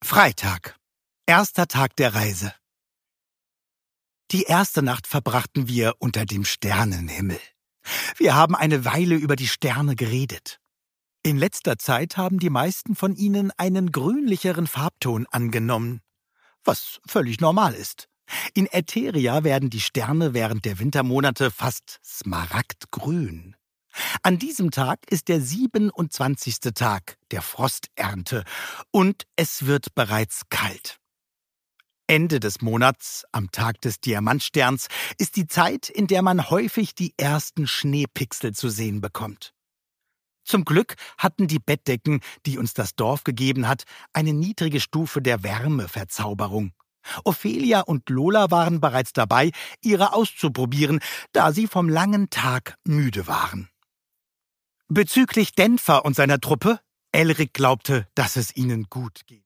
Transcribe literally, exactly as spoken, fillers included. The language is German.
Freitag, erster Tag der Reise. Die erste Nacht verbrachten wir unter dem Sternenhimmel. Wir haben eine Weile über die Sterne geredet. In letzter Zeit haben die meisten von ihnen einen grünlicheren Farbton angenommen, was völlig normal ist. In Ätheria werden die Sterne während der Wintermonate fast smaragdgrün. An diesem Tag ist der siebenundzwanzigste Tag der Frosternte und es wird bereits kalt. Ende des Monats, am Tag des Diamantsterns, ist die Zeit, in der man häufig die ersten Schneepixel zu sehen bekommt. Zum Glück hatten die Bettdecken, die uns das Dorf gegeben hat, eine niedrige Stufe der Wärmeverzauberung. Ophelia und Lola waren bereits dabei, ihre auszuprobieren, da sie vom langen Tag müde waren. Bezüglich Denver und seiner Truppe, Elric glaubte, dass es ihnen gut geht.